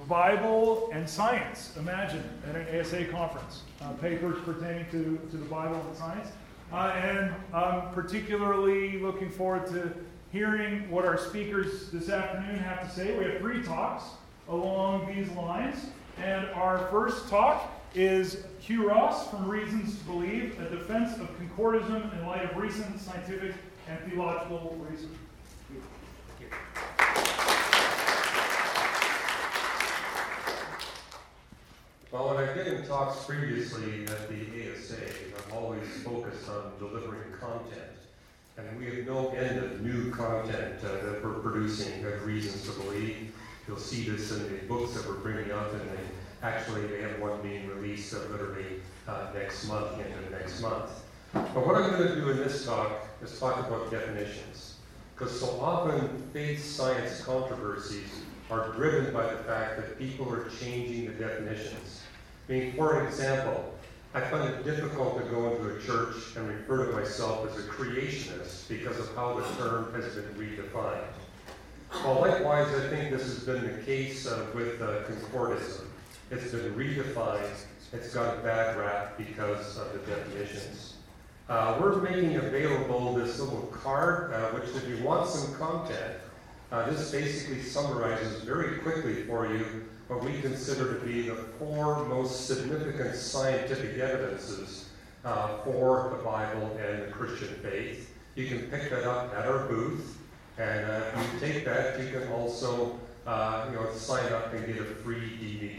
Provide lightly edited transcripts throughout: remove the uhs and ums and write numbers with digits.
Bible and Science. Imagine, at an ASA conference. Papers pertaining to the Bible and science. And I'm particularly looking forward to hearing what our speakers this afternoon have to say. We have 3 talks along these lines. And our first talk is Hugh Ross from Reasons to Believe, a defense of concordism in light of recent scientific and theological research. Well, when I've given talks previously at the ASA, I've always focused on delivering content. And we have no end of new content that we're producing at Reasons to Believe. You'll see this in the books that we're bringing up, and they have one being released literally next month, the end of next month. But what I'm going to do in this talk is talk about definitions. Because so often faith-science controversies are driven by the fact that people are changing the definitions. I mean, for example, I find it difficult to go into a church and refer to myself as a creationist because of how the term has been redefined. Well, likewise, I think this has been the case with concordism. It's been redefined. It's got a bad rap because of the definitions. We're making available this little card, which if you want some content, this basically summarizes very quickly for you what we consider to be the 4 most significant scientific evidences for the Bible and the Christian faith. You can pick that up at our booth, and if you take that, you can also sign up and get a free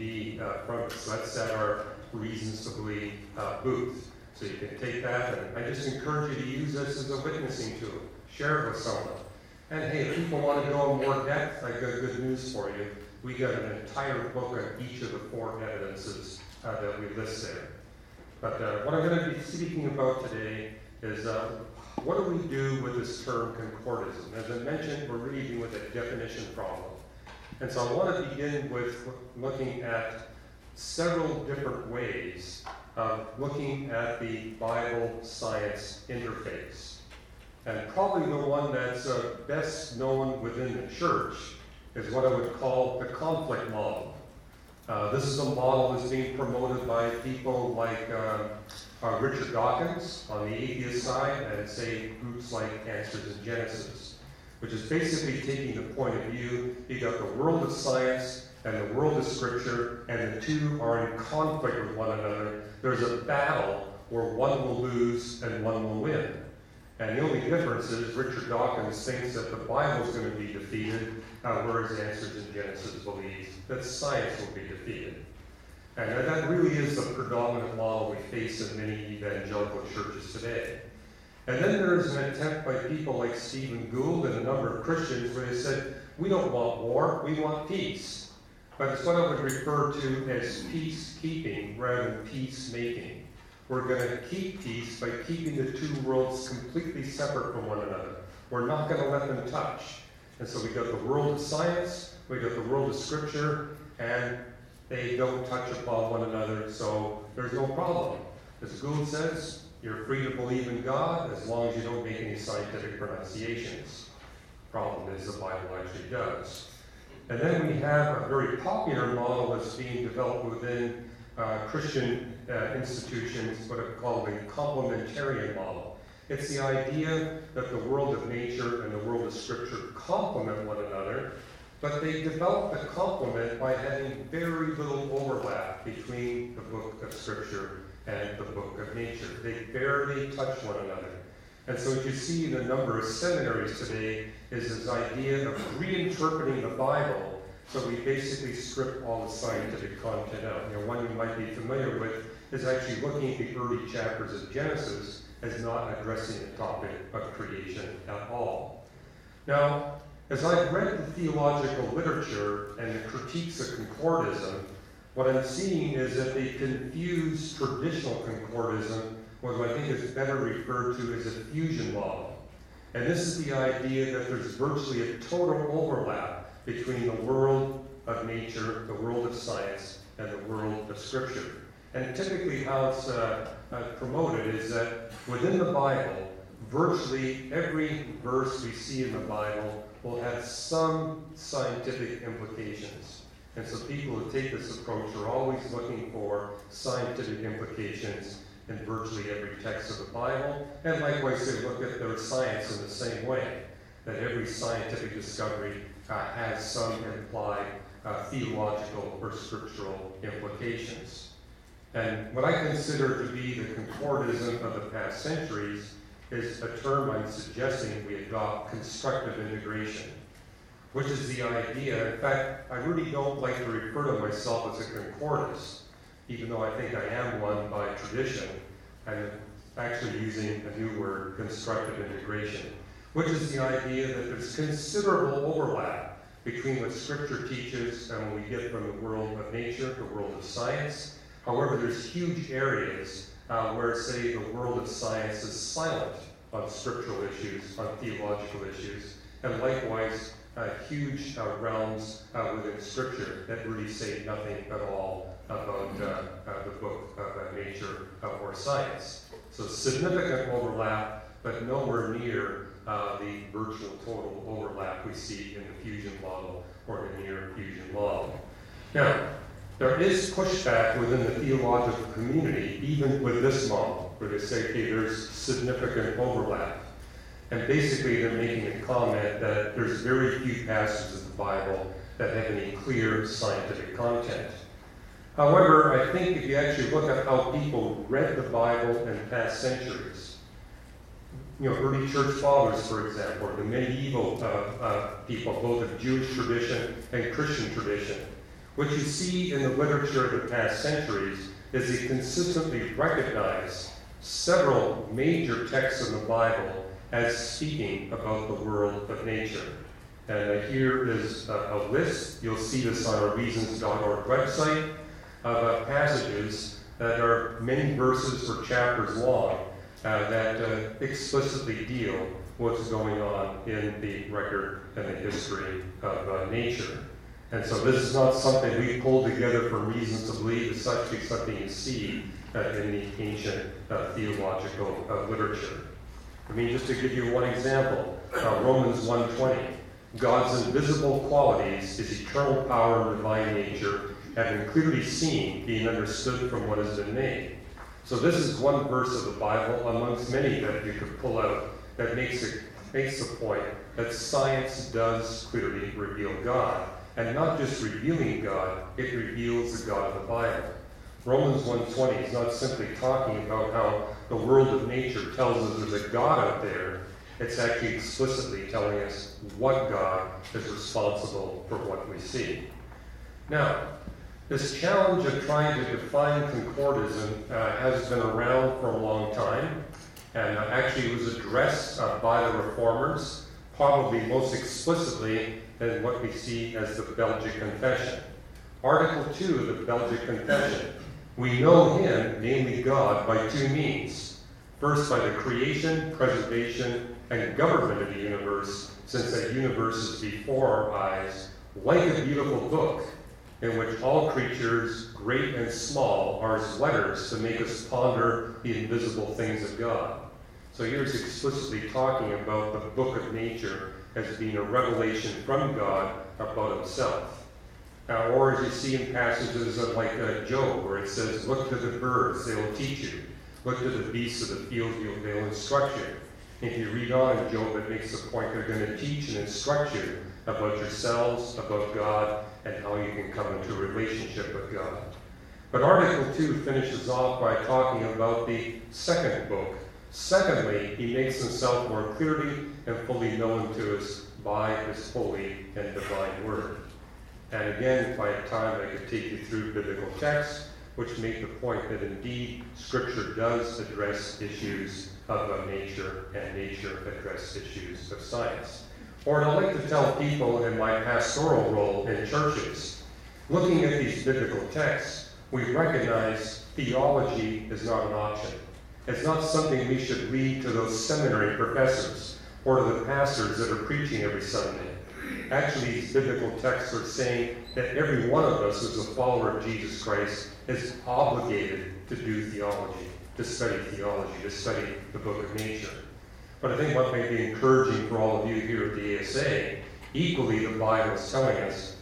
DVD from us. So that's at our Reasons to Believe booth. So you can take that, and I just encourage you to use this as a witnessing tool. Share it with someone. And hey, if people want to go in more depth, I've got good news for you. We got an entire book on each of the 4 evidences that we list there. But what I'm going to be speaking about today is what do we do with this term concordism? As I mentioned, we're really dealing with a definition problem. And so I want to begin with looking at several different ways of looking at the Bible-science interface. And probably the one that's best known within the church is what I would call the conflict model. This is a model that's being promoted by people like Richard Dawkins on the atheist side, and say groups like Answers in Genesis, which is basically taking the point of view, you got the world of science and the world of Scripture, and the 2 are in conflict with one another. There's a battle where one will lose and one will win. And the only difference is Richard Dawkins thinks that the Bible is going to be defeated, whereas Answers in Genesis believes that science will be defeated. And that really is the predominant model we face in many evangelical churches today. And then there is an attempt by people like Stephen Gould and a number of Christians where they said, we don't want war, we want peace. But it's what I would refer to as peacekeeping rather than peacemaking. We're going to keep peace by keeping the 2 worlds completely separate from one another. We're not going to let them touch. And so we got the world of science, we got the world of Scripture, and they don't touch upon one another, so there's no problem. As Gould says, you're free to believe in God as long as you don't make any scientific pronunciations. Problem is the Bible actually does. And then we have a very popular model that's being developed within Christian institutions, what are called the complementarian model. It's the idea that the world of nature and the world of Scripture complement one another, but they develop the complement by having very little overlap between the book of Scripture and the book of nature. They barely touch one another. And so what you see in a number of seminaries today is this idea of reinterpreting the Bible. So we basically strip all the scientific content out. One you might be familiar with is actually looking at the early chapters of Genesis as not addressing the topic of creation at all. Now, as I've read the theological literature and the critiques of concordism, what I'm seeing is that they confuse traditional concordism with what I think is better referred to as a fusion model. And this is the idea that there's virtually a total overlap between the world of nature, the world of science, and the world of Scripture. And typically how it's promoted is that within the Bible, virtually every verse we see in the Bible will have some scientific implications. And so people who take this approach are always looking for scientific implications in virtually every text of the Bible, and likewise they look at their science in the same way, that every scientific discovery has some implied theological or scriptural implications. And what I consider to be the concordism of the past centuries is a term I'm suggesting we adopt: constructive integration, which is the idea. In fact, I really don't like to refer to myself as a concordist, even though I think I am one by tradition. I'm actually using a new word, constructive integration, which is the idea that there's considerable overlap between what Scripture teaches and what we get from the world of nature, the world of science. However, there's huge areas where, say, the world of science is silent on scriptural issues, on theological issues, and likewise huge realms within Scripture that really say nothing at all about the book of nature or science. So significant overlap, but nowhere near the virtual total overlap we see in the fusion model or the near fusion model. Now, there is pushback within the theological community, even with this model, where they say, okay, there's significant overlap. And basically they're making a comment that there's very few passages of the Bible that have any clear scientific content. However, I think if you actually look at how people read the Bible in past centuries, early church fathers, for example, or the medieval people, both of Jewish tradition and Christian tradition, what you see in the literature of the past centuries is they consistently recognize several major texts in the Bible as speaking about the world of nature. And here is a list. You'll see this on our Reasons.org website of passages that are many verses or chapters long that explicitly deal what's going on in the record and the history of nature. And so this is not something we pulled together for reasons to believe. It's actually something you see in the ancient theological literature. I mean, just to give you one example, Romans 1:20, God's invisible qualities, his eternal power and divine nature, have been clearly seen, being understood from what has been made. So this is one verse of the Bible amongst many that you could pull out that makes the point that science does clearly reveal God. And not just revealing God, it reveals the God of the Bible. Romans 1:20 is not simply talking about how the world of nature tells us there's a God out there. It's actually explicitly telling us what God is responsible for what we see. Now, this challenge of trying to define concordism has been around for a long time, and actually was addressed by the Reformers, probably most explicitly in what we see as the Belgic Confession. Article 2 of the Belgic Confession. We know him, namely God, by two means. First, by the creation, preservation, and government of the universe, since that universe is before our eyes, like a beautiful book, in which all creatures, great and small, are as letters to make us ponder the invisible things of God. So here's explicitly talking about the book of nature as being a revelation from God about himself. Or as you see in passages of like Job, where it says, look to the birds, they will teach you. Look to the beasts of the field, they will instruct you. And if you read on in Job, it makes the point they're going to teach and instruct you about yourselves, about God, and how you can come into a relationship with God. But Article 2 finishes off by talking about the second book. Secondly, he makes himself more clearly and fully known to us by his holy and divine word. And again, if I had time, I could take you through biblical texts, which make the point that indeed Scripture does address issues of nature, and nature address issues of science. Or I like to tell people in my pastoral role in churches, looking at these biblical texts, we recognize theology is not an option. It's not something we should leave to those seminary professors or to the pastors that are preaching every Sunday. Actually, these biblical texts are saying that every one of us who's a follower of Jesus Christ is obligated to do theology, to study theology, to study the book of nature. But I think what may be encouraging for all of you here at the ASA, equally the Bible is telling us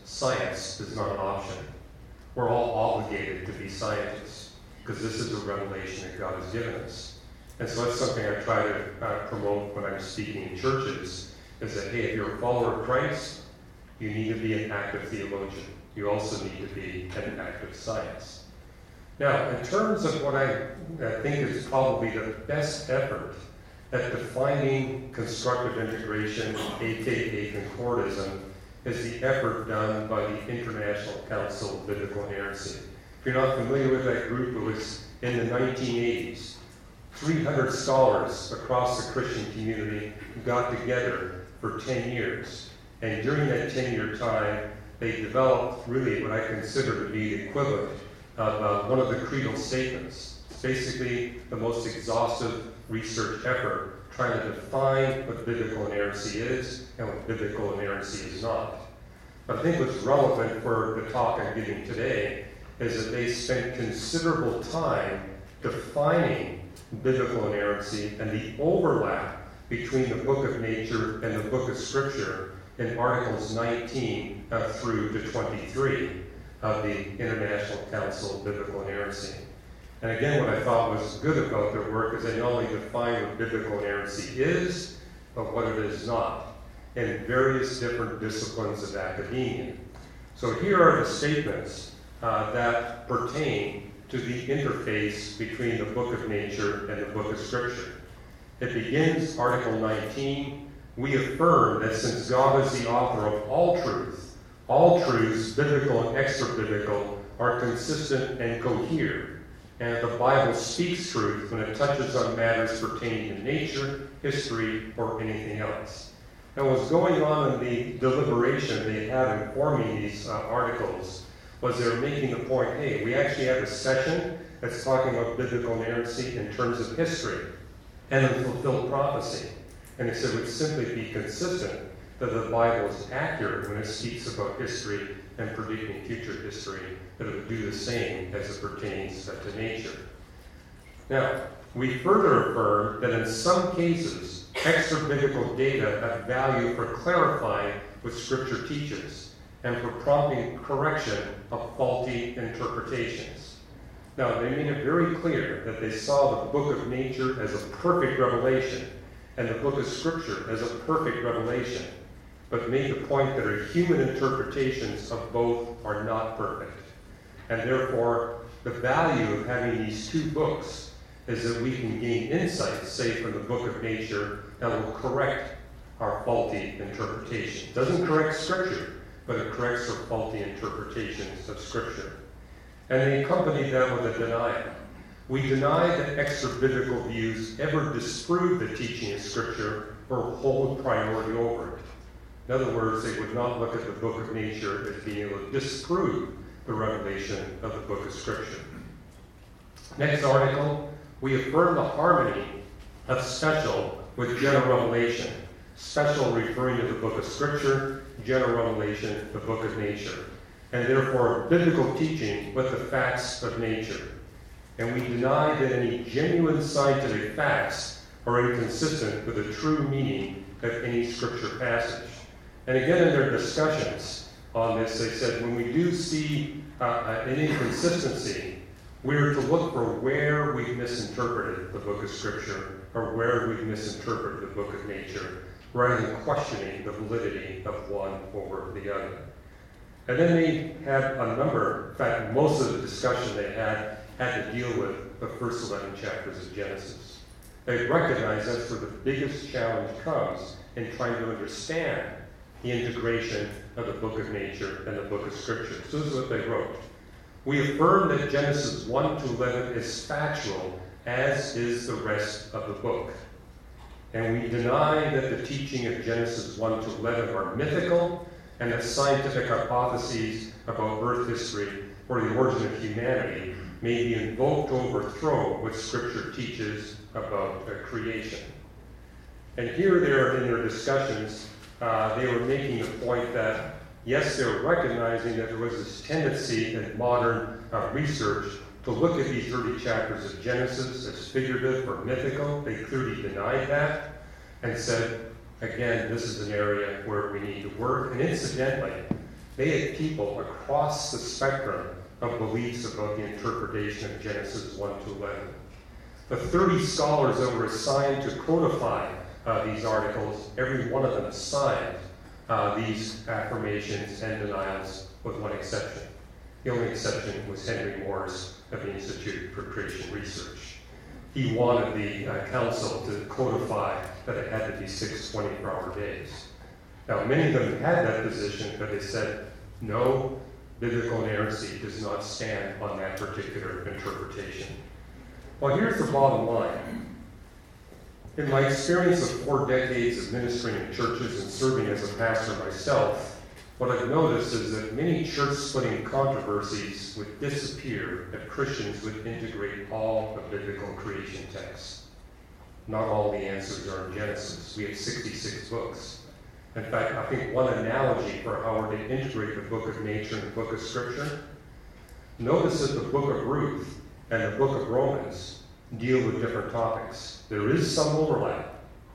science is not an option. We're all obligated to be scientists because this is a revelation that God has given us. And so that's something I try to promote when I'm speaking in churches, is that, hey, if you're a follower of Christ, you need to be an active theologian. You also need to be an active science. Now, in terms of what I think is probably the best effort at defining constructive integration, aka concordism, is the effort done by the International Council of Biblical Inerrancy. If you're not familiar with that group, it was in the 1980s. 300 scholars across the Christian community got together for 10 years. And during that 10-year time, they developed really what I consider to be the equivalent of one of the creedal statements. It's basically the most exhaustive research effort trying to define what biblical inerrancy is and what biblical inerrancy is not. But I think what's relevant for the talk I'm giving today is that they spent considerable time defining biblical inerrancy and the overlap between the book of nature and the book of scripture in Articles 19 through to 23 of the International Council of Biblical Inerrancy. And again, what I thought was good about their work is they not only define what biblical inerrancy is, but what it is not, in various different disciplines of academia. So here are the statements that pertain to the interface between the book of nature and the book of scripture. It begins, Article 19, we affirm that since God is the author of all truths, biblical and extra-biblical, are consistent and cohere, and the Bible speaks truth when it touches on matters pertaining to nature, history, or anything else. And what's going on in the deliberation they had in forming these articles was they were making the point, hey, we actually have a section that's talking about biblical inerrancy in terms of history and fulfilled prophecy. And they said it would simply be consistent that the Bible is accurate when it speaks about history and predicting future history, that it would do the same as it pertains to nature. Now, we further affirm that in some cases, extra-biblical data have value for clarifying what Scripture teaches and for prompting correction of faulty interpretations. Now, they made it very clear that they saw the book of nature as a perfect revelation and the book of Scripture as a perfect revelation, but made the point that our human interpretations of both are not perfect. And therefore, the value of having these two books is that we can gain insights, say, from the book of nature that will correct our faulty interpretation. It doesn't correct Scripture, but it corrects our faulty interpretations of Scripture. And they accompanied that with a denial. We deny that extra-biblical views ever disprove the teaching of Scripture or hold priority over it. In other words, they would not look at the book of nature as being able to disprove the revelation of the book of Scripture. Next article, we affirm the harmony of special with general revelation. Special referring to the book of Scripture, general revelation, the book of nature. And therefore, biblical teaching with the facts of nature. And we deny that any genuine scientific facts are inconsistent with the true meaning of any Scripture passage. And again, in their discussions on this, they said when we do see an inconsistency, we're to look for where we've misinterpreted the book of Scripture or where we've misinterpreted the book of nature, rather than questioning the validity of one over the other. And then they had a number, in fact, most of the discussion they had to deal with the first 11 chapters of Genesis. They recognized that's where the biggest challenge comes in trying to understand the integration of the book of nature and the book of Scripture. So this is what they wrote. We affirm that Genesis 1 to 11 is factual, as is the rest of the book. And we deny that the teaching of Genesis 1 to 11 are mythical, and that scientific hypotheses about Earth history or the origin of humanity may be invoked to overthrow what Scripture teaches about creation. And here in their discussions, they were making the point that, yes, they were recognizing that there was this tendency in modern research to look at these early chapters of Genesis as figurative or mythical. They clearly denied that and said, again, this is an area where we need to work. And incidentally, they had people across the spectrum of beliefs about the interpretation of Genesis 1 to 11. The 30 scholars that were assigned to codify these articles, every one of them signed these affirmations and denials with one exception. The only exception was Henry Morris of the Institute for Creation Research. He wanted the council to codify that it had to be 6 24-hour days. Now, many of them had that position, but they said, no, biblical inerrancy does not stand on that particular interpretation. Well, here's the bottom line. In my experience of 4 decades of ministering in churches and serving as a pastor myself, what I've noticed is that many church-splitting controversies would disappear if Christians would integrate all the biblical creation texts. Not all the answers are in Genesis. We have 66 books. In fact, I think one analogy for how we're to integrate the book of nature and the book of Scripture, notice that the book of Ruth and the book of Romans deal with different topics. There is some overlap.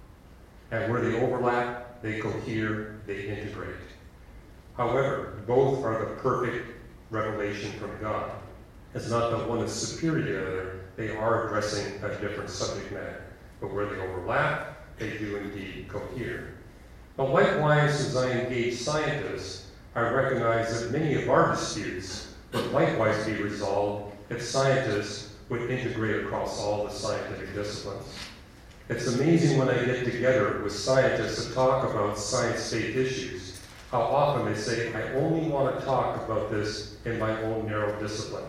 And where they overlap, they cohere, they integrate. However, both are the perfect revelation from God. It's not that one is superior to the other. They are addressing a different subject matter. But where they overlap, they do indeed cohere. But likewise, as I engage scientists, I recognize that many of our disputes would likewise be resolved if scientists would integrate across all the scientific disciplines. It's amazing when I get together with scientists to talk about science-based issues, how often they say, I only want to talk about this in my own narrow discipline.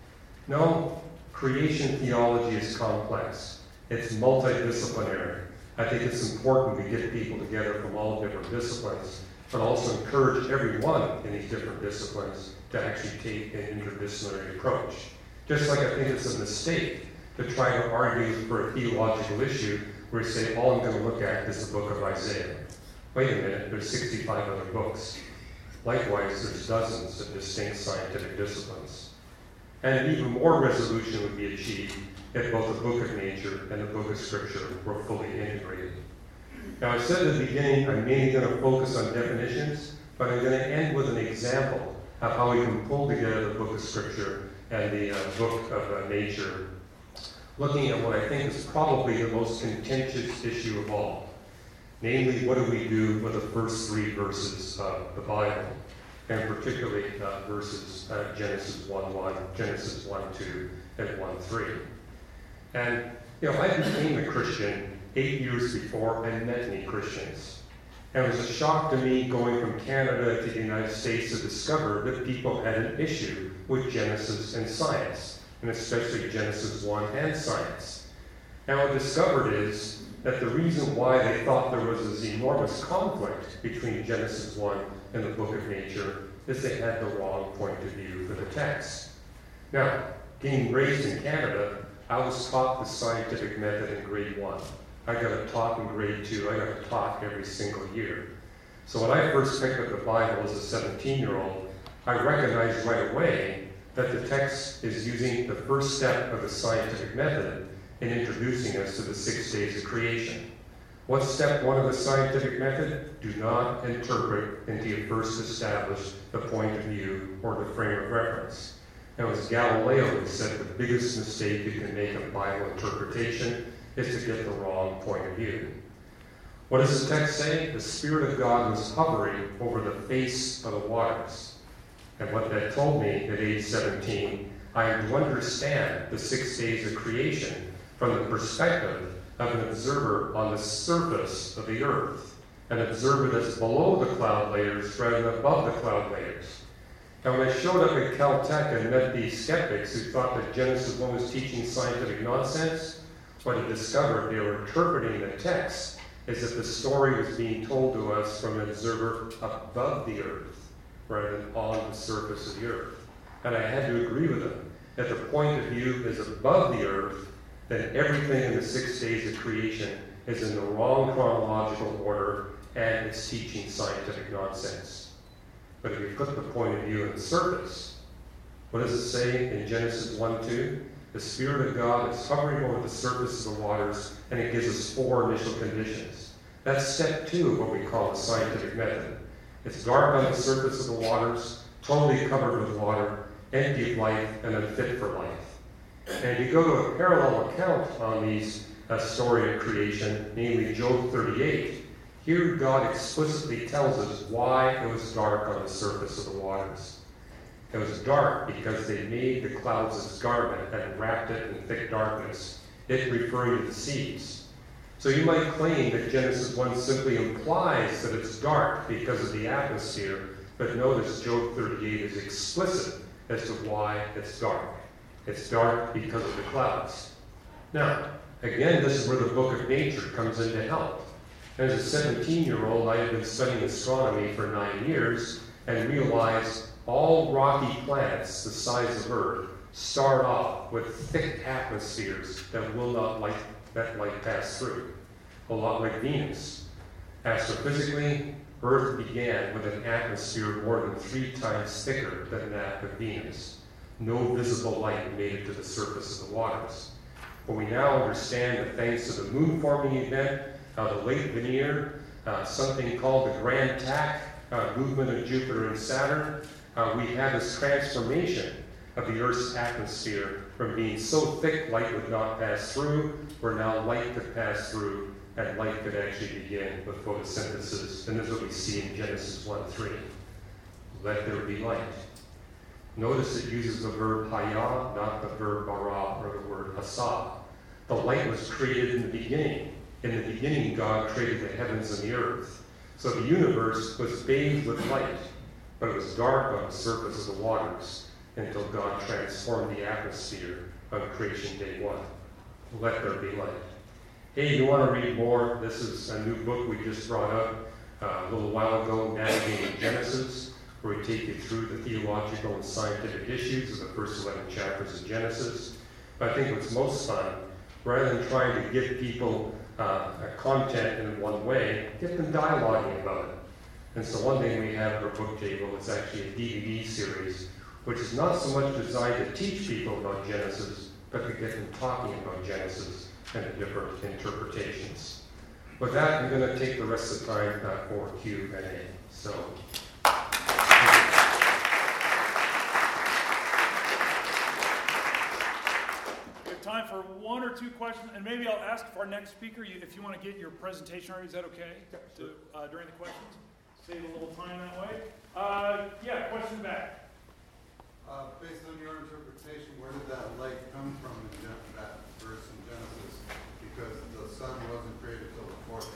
No, creation theology is complex. It's multidisciplinary. I think it's important we get people together from all different disciplines, but also encourage everyone in these different disciplines to actually take an interdisciplinary approach. Just like I think it's a mistake to try to argue for a theological issue where you say, all I'm going to look at is the book of Isaiah. Wait a minute, there's 65 other books. Likewise, there's dozens of distinct scientific disciplines. And even more resolution would be achieved if both the book of nature and the book of Scripture were fully integrated. Now, I said at the beginning, I'm mainly going to focus on definitions, but I'm going to end with an example of how we can pull together the book of Scripture and the book of nature, looking at what I think is probably the most contentious issue of all. Namely, what do we do with the first 3 verses of the Bible, and particularly verses Genesis 1:1, Genesis 1:2, and 1:3. And, I became a Christian 8 years before I met any Christians. And it was a shock to me going from Canada to the United States to discover that people had an issue with Genesis and science, and especially Genesis 1 and science. And what I discovered is that the reason why they thought there was this enormous conflict between Genesis 1 and the book of nature is they had the wrong point of view for the text. Now, being raised in Canada, I was taught the scientific method in grade 1. I got it taught in grade 2. I got it taught every single year. So when I first picked up the Bible as a 17-year-old, I recognized right away that the text is using the first step of the scientific method in introducing us to the 6 days of creation. What's step 1 of the scientific method? Do not interpret until you first establish the point of view or the frame of reference. And it was Galileo who said the biggest mistake you can make in Bible interpretation is to get the wrong point of view. What does the text say? The Spirit of God was hovering over the face of the waters. And what that told me at age 17, I am to understand the 6 days of creation from the perspective of an observer on the surface of the earth, an observer that's below the cloud layers rather than above the cloud layers. And when I showed up at Caltech and met these skeptics who thought that Genesis 1 was teaching scientific nonsense, what I discovered they were interpreting the text as if the story was being told to us from an observer above the earth rather than on the surface of the earth. And I had to agree with them. If the point of view is above the earth, then everything in the 6 days of creation is in the wrong chronological order and it's teaching scientific nonsense. But if you put the point of view on the surface, what does it say in Genesis 1:2? The Spirit of God is hovering over the surface of the waters, and it gives us 4 initial conditions. That's step 2 of what we call the scientific method. It's dark on the surface of the waters, totally covered with water, empty of life, and unfit for life. And if you go to a parallel account on these story of creation, namely Job 38, here God explicitly tells us why it was dark on the surface of the waters. It was dark because they made the clouds as garment and wrapped it in thick darkness, it referring to the seas. So you might claim that Genesis 1 simply implies that it's dark because of the atmosphere, but notice Job 38 is explicit as to why it's dark. It's dark because of the clouds. Now, again, this is where the book of nature comes in to help. As a 17-year-old, I had been studying astronomy for 9 years and realized all rocky planets the size of Earth start off with thick atmospheres that will not let light pass through, a lot like Venus. Astrophysically, Earth began with an atmosphere more than 3 times thicker than that of Venus. No visible light made it to the surface of the waters. But we now understand that thanks to the moon-forming event, the late Veneer, something called the Grand Tack, movement of Jupiter and Saturn, we have this transformation of the Earth's atmosphere from being so thick light would not pass through, where now light could pass through, and light could actually begin with photosynthesis. And this is what we see in Genesis 1:3. Let there be light. Notice it uses the verb hayah, not the verb bara or the word asa. The light was created in the beginning. In the beginning, God created the heavens and the earth. So the universe was bathed with light, but it was dark on the surface of the waters until God transformed the atmosphere on creation day 1. Let there be light. Hey, you want to read more? This is a new book we just brought up a little while ago, Navigating Genesis, where we take you through the theological and scientific issues of the first 11 chapters of Genesis. But I think what's most fun, rather than trying to give people content in one way, get them dialoguing about it. And so one thing we have at our book table is actually a DVD series, which is not so much designed to teach people about Genesis, but to get them talking about Genesis and the different interpretations. With that, I'm going to take the rest of the time for Q&A. So. Time for 1 or 2 questions, and maybe I'll ask for our next speaker if you want to get your presentation ready. Is that okay? During the questions, save a little time that way. Yeah, question back. Based on your interpretation, where did that light come from in that verse in Genesis? Because the sun wasn't created till the 4th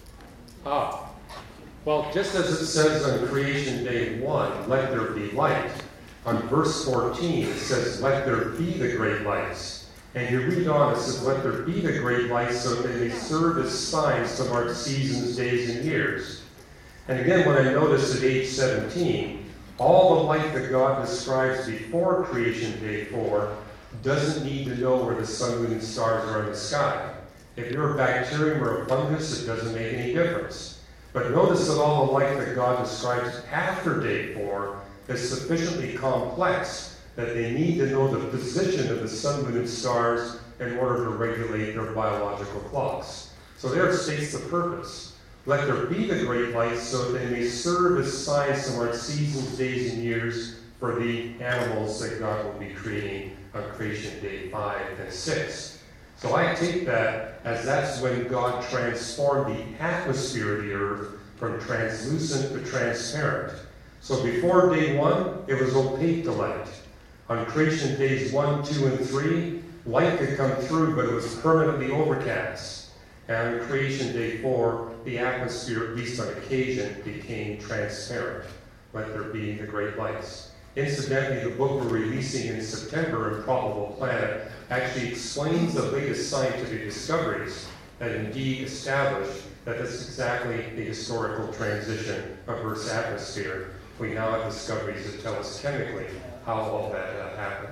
day. Well, just as it says on creation day 1, let there be light. On verse 14, it says, let there be the great lights. And you read on, it says, let there be the great lights so that they serve as signs to mark seasons, days, and years. And again, what I noticed at age 17, all the light that God describes before creation day 4 doesn't need to know where the sun, moon, and stars are in the sky. If you're a bacterium or a fungus, it doesn't make any difference. But notice that all the light that God describes after day 4 is sufficiently complex that they need to know the position of the sun, moon, and stars in order to regulate their biological clocks. So there states the purpose. Let there be the great lights so that they may serve as signs to mark seasons, days, and years for the animals that God will be creating on creation day 5 and 6. So I take that as that's when God transformed the atmosphere of the earth from translucent to transparent. So before day 1, it was opaque to light. On creation days 1, 2, and 3, light could come through, but it was permanently overcast. And on creation day 4, the atmosphere, at least on occasion, became transparent. Let there be the great lights. Incidentally, the book we're releasing in September, Improbable Planet, actually explains the latest scientific discoveries that indeed establish that this is exactly the historical transition of Earth's atmosphere. We now have discoveries that tell us chemically how all that happened.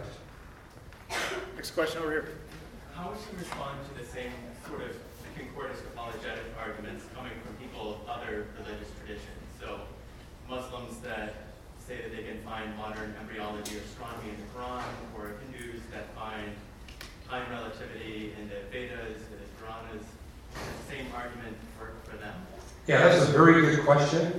Next question over here. How would you respond to the same sort of concordance apologetic arguments coming from people of other religious traditions? So Muslims that say that they can find modern embryology or astronomy in the Quran, or Hindus that find time relativity in the Vedas, the Puranas. The same argument for them? Yeah, that's a very good question.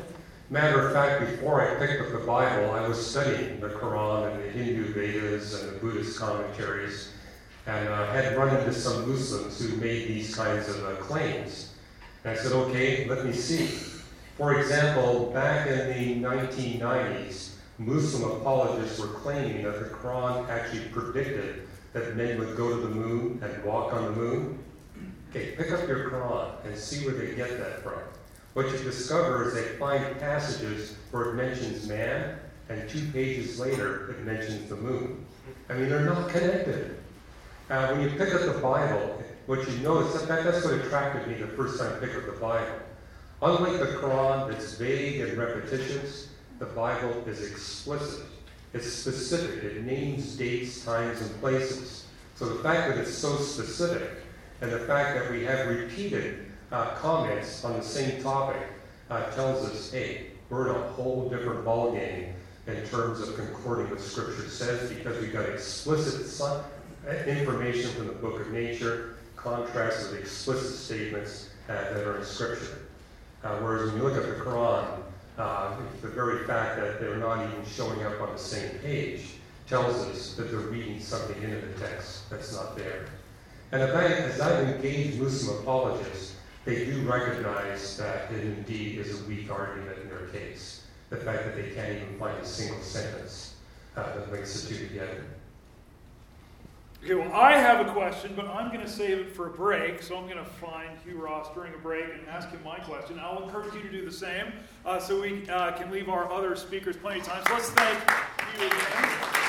Matter of fact, before I picked up the Bible, I was studying the Quran and the Hindu Vedas and the Buddhist commentaries, and had run into some Muslims who made these kinds of claims. And I said, okay, let me see. For example, back in the 1990s, Muslim apologists were claiming that the Quran actually predicted that men would go to the moon and walk on the moon. Okay, pick up your Quran and see where they get that from. What you discover is they find passages where it mentions man, and 2 pages later it mentions the moon. I mean, they're not connected. When you pick up the Bible, what you notice, that's what attracted me the first time I picked up the Bible. Unlike the Quran that's vague and repetitious, the Bible is explicit. It's specific. It names dates, times, and places. So the fact that it's so specific, and the fact that we have repeated comments on the same topic tells us, hey, we're in a whole different ballgame in terms of concording what Scripture says, because we've got explicit information from the book of nature, contrast with explicit statements that are in Scripture. Whereas when you look at the Quran, the very fact that they're not even showing up on the same page tells us that they're reading something into the text that's not there. And as I've engaged Muslim apologists, they do recognize that it indeed is a weak argument in their case. The fact that they can't even find a single sentence that links the two together. Okay, well, I have a question, but I'm going to save it for a break. So I'm going to find Hugh Ross during a break and ask him my question. I'll encourage you to do the same so we can leave our other speakers plenty of time. So let's thank Hugh again.